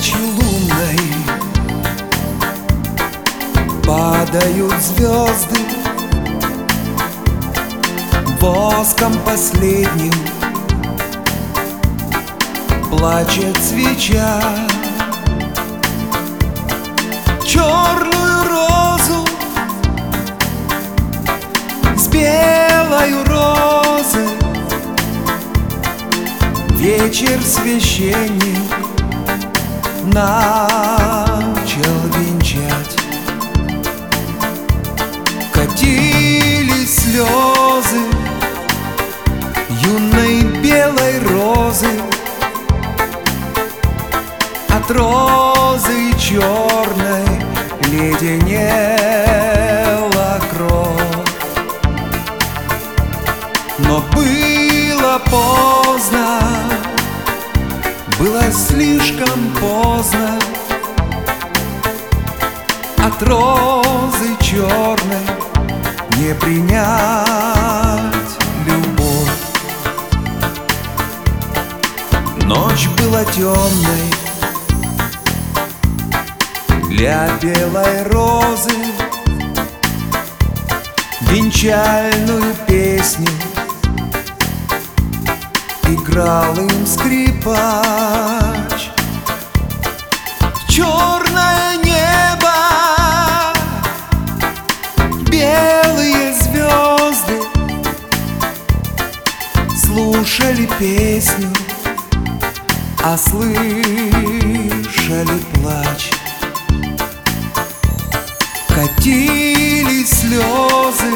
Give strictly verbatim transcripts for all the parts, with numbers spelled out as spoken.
ночью лунной падают звезды, воском последним плачет свеча. Черную розу с белою розы вечер священник начал венчать. Катились слезы юной белой розы от розы черной леденела кровь. Но было поздно, было слишком поздно. От розы черной не принять любовь. Ночь была темной для белой розы, венчальную песню играл им скрипач. Черное небо, белые звезды слушали песню, а слышали плач. Катились слезы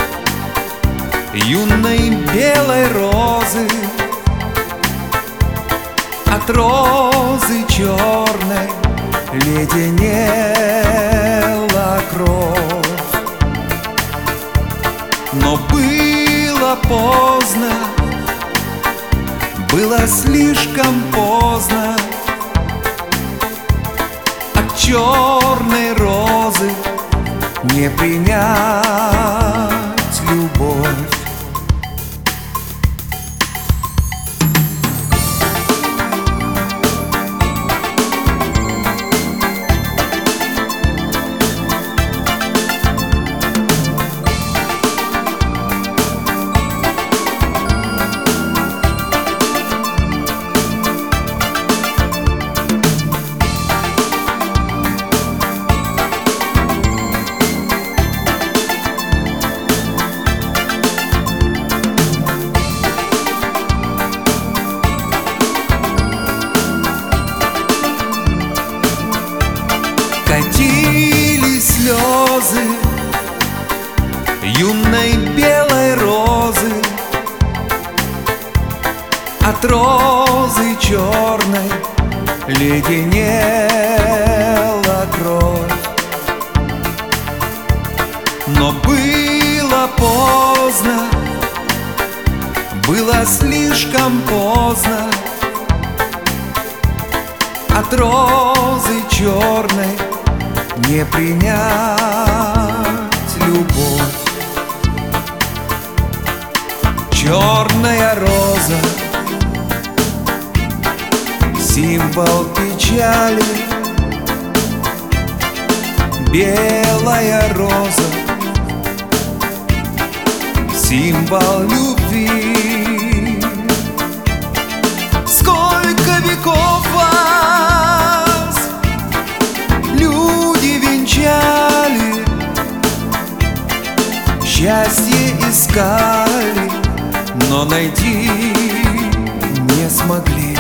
юной белой розы от розы черной леденела кровь. Но было поздно, было слишком поздно. От черной розы не принять любовь. Катились слезы юной белой розы от розы черной леденела кровь. Но было поздно, было слишком поздно. От розы черной не принять любовь. Черная роза, символ печали, белая роза, символ любви. Сколько веков вас люди венчали, счастье искали, но найти не смогли.